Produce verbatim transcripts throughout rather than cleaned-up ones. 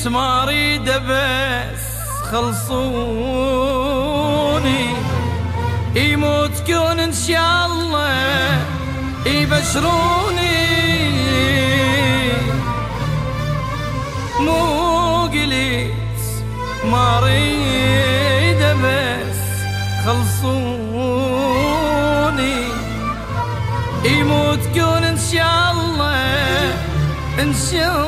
قلت ما اريد بس خلصوني، يموت كون ان شاء الله يبشروني. مو قلت ما اريد بس خلصوني، يموت كون ان شاء الله ان شاء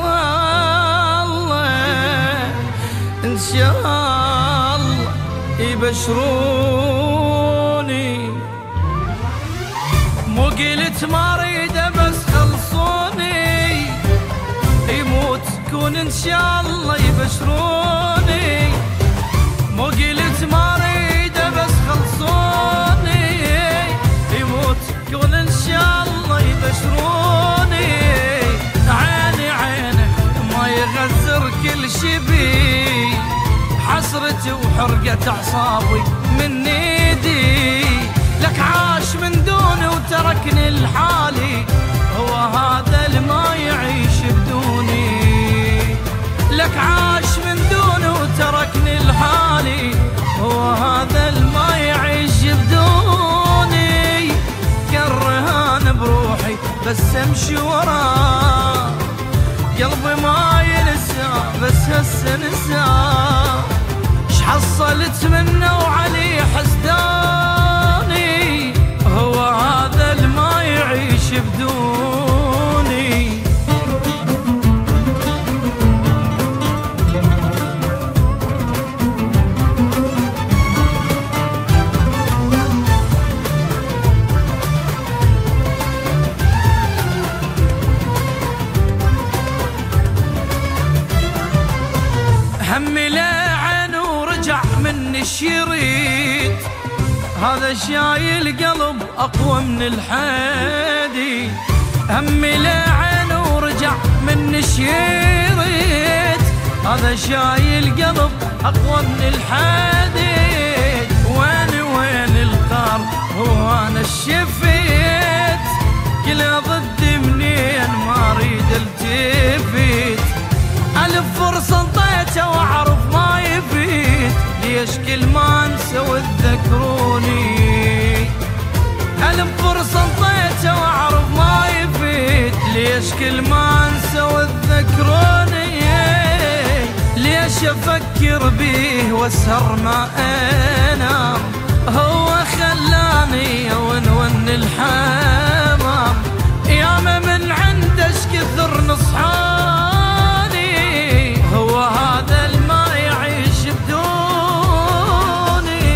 الله ان شاء الله يبشروني. مو قلت ما اريد بس خلصوني، يموت كون ان شاء الله يبشروني. مو قلت ما اريد بس خلصوني، يموت كون ان شاء الله يبشروني. عيني عينك ما يغزر كل شي بي، حسرتي وحرقة اعصابي من ايدي. لك عاش من دوني وتركني لحالي، هو هذا اللي ما يعيش بدوني. لك عاش من دوني وتركني لحالي، هو هذا اللي ما يعيش بدوني. كرهان بروحي بس امشي وراه، قلبي ما ينسى بس هسه نسى. شحصلت منه وعلي حسداني، هو هذا اللي ما يعيش بدوني. همي لعن ورجع مني الشريط، هذا شايل قلب أقوى من الحديد. همي لعن ورجع مني الشريط، هذا شايل قلب أقوى من الحديد. وين وين القار هو أنا الشفيت، كله ضدي منين ما أريد التفت. ألف فرصة انطيته واعرف ما يفيد، ليش كل ما انسى وتذكروني. ألف فرصة انطيته واعرف ما يفيد، ليش كل ما انسى وتذكروني. ليش افكر بيه واسهر ما انام، هو خلاني ونون الحمام. ياما من عندش كثر نصحاني، هو هذا اللي ما يعيش بدوني.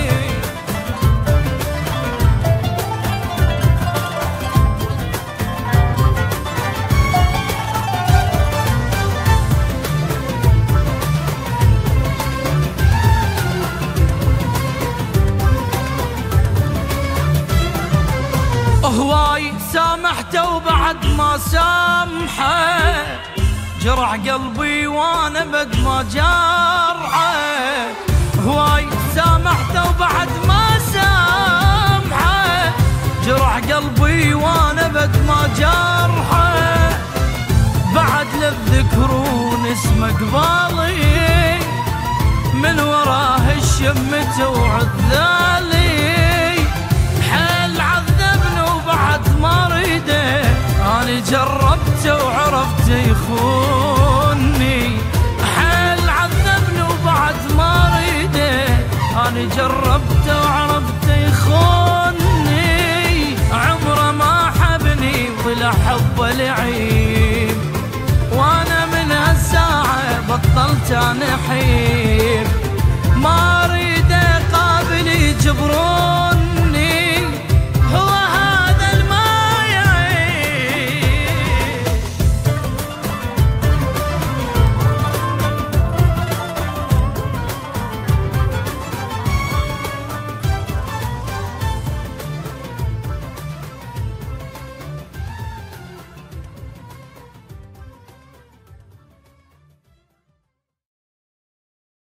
هواي سامحته وبعد ما سامحه، جرح قلبي وانا بد ما جرحه. هواي سامحته وبعد ما سامحه، جرح قلبي وانا بد ما جرحه. بعد للذكرون اسمه قبالي، من وراه الشمته وعذالي. حيل عذبني وبعد ما ريده، أنا جربته وعرفته يخوني. حيل عذبني وبعد ما ريده، أنا جربته وعرفته يخوني. عمره ما حبني ولا حبه لعيب، وأنا من هالساعة بطلت أنا حيب. ما أريد قابل يجبروني،